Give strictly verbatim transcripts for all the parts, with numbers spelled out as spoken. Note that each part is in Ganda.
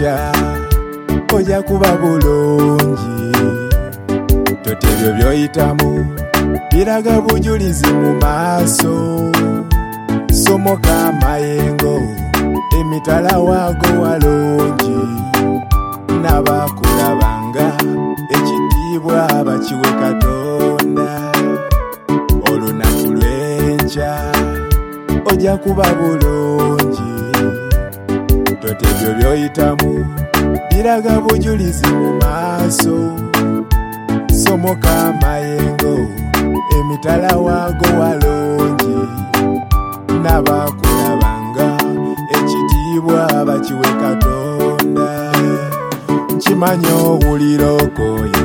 lw'enkya ojja kuba bulungi. Totya ebyo by'oyitamu biraga bujulizi mu maaso. Somoka amayengo emitala waago walungi. N'abakulabanga ekitiibwa bakiwe Katonda. Olunaku lw'enkya ojja kuba bulungi. Totya ebyo by'oyitamu biraga bujulizi mu maaso. Somoka amayengo emitala waago walungi. N'abakulabanga ekitiibwa bakiwe Katonda. Nkimanyi owulira okoye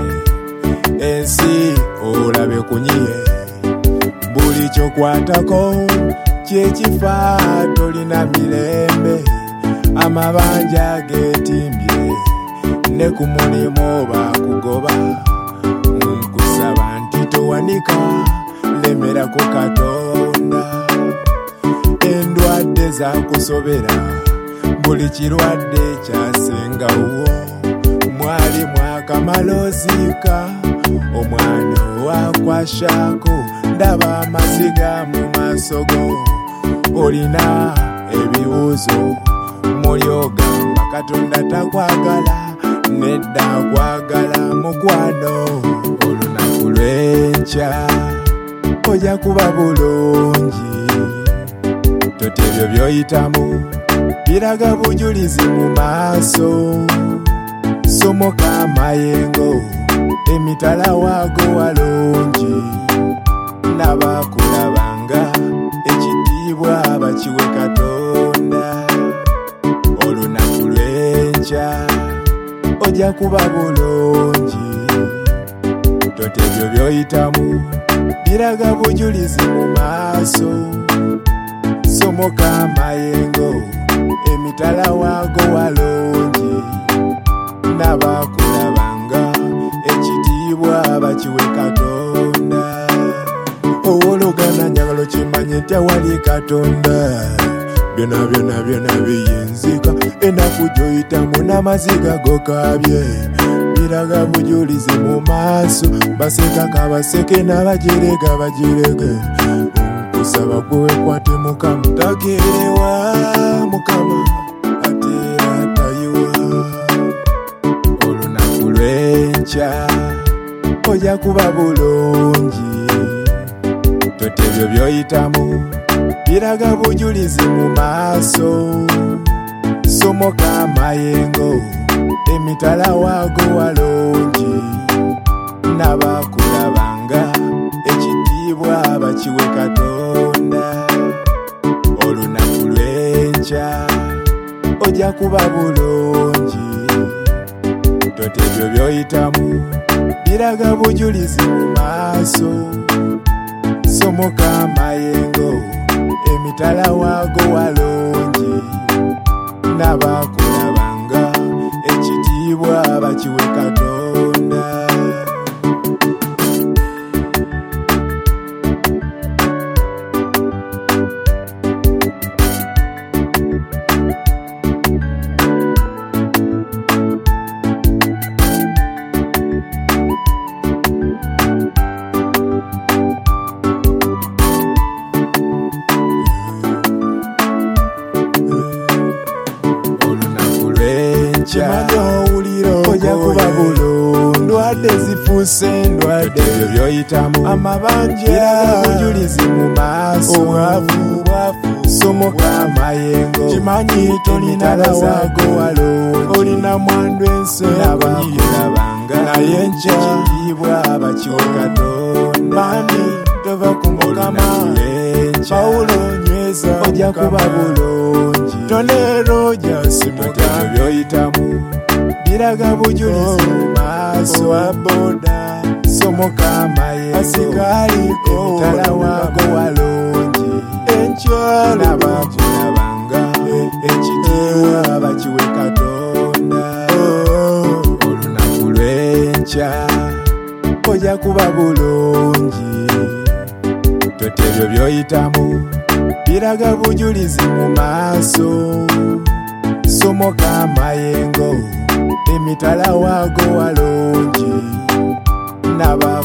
ensi olabe kunyiye. Buli kyokwatako kyekifa tolina mirembe. Amabanja getimbye ne ku mulimu bakugoba. Nkusaba nti towanika lemerako Katonda. Endwadde zakusobera buli kirwadde kyasengawo. Mwalimu akamalozika omwana owakwashako. Ndaba amaziga mu maaso go. Olina ebibuuzo mulyogamba Katonda takwagala nedda akwagala mukwano. Olunaku lw'enkya ojja kuba bulungi. Totya ebyo by'oyitamu biraga bujulizi mu maaso. Somoka amayengo emitala waago walungi. N'abakulabanga ekitiibwa bakiwe Katonda. Olunaku lw'enkya ojja kuba bulungi. Totya ebyo by'oyitamu biraga bujulizi mu maaso. Somoka amayengo emitala waago walungi. N'abakulabanga ekitiibwa bakiwe Katonda. Owologana njagala kimanye tewali Katonda. Byonna byonna byonna biyinzika. Ennaku gy'oyitamu n'amaziga gokabye biraga bujulizi mu maaso. Baseka kabaseke n'abajerega bajerege. Nkusaba kwekwate Mukama. Tagerewa Mukama atera tayiwa. Olunaku lw'enkya ojja kuba bulungi. Totya ebyo by'oyitamu biraga bujulizi mu maaso. Somoka amayengo emitala waago walungi. N'abakulabanga ekitiibwa bakiwe Katonda. Olunaku lw'enkya ojja kuba bulungi. Totya ebyo by'oyitamu biraga bujulizi mu maaso. Somoka amayengo emitala waago walungi. N'abakulabanga ekitiibwa bakiwe Katonda. Ojja kuba bulungi. Ndwadde zifuuse ndwadde ebyo by'oyitamu. Amabanja bujulizi mu maaso. Obwavu bwafu. Somoka amayengo kimanyi tolina waago walungi. Olina mwandu ensi n'abakulabanga naye enkya ekitiibwa bakiwe Katonda. Mani tova ku Mukama. Pawulo nyweza ojja kuba bulungi. Tolero ojja simuka. Ebyo by'oyitamu biraga bujulizi mu maaso. Owaboda somoka amayengo asikaliko emitala waago walungi. Enkya n'abakulabanga ekitiibwa bakiwe Katonda. Olunaku lw'enkya ojja kuba bulungi. Totya ebyo by'oyitamu biraga bujulizi mu maaso. somoka amayengo emitala waago walungi naba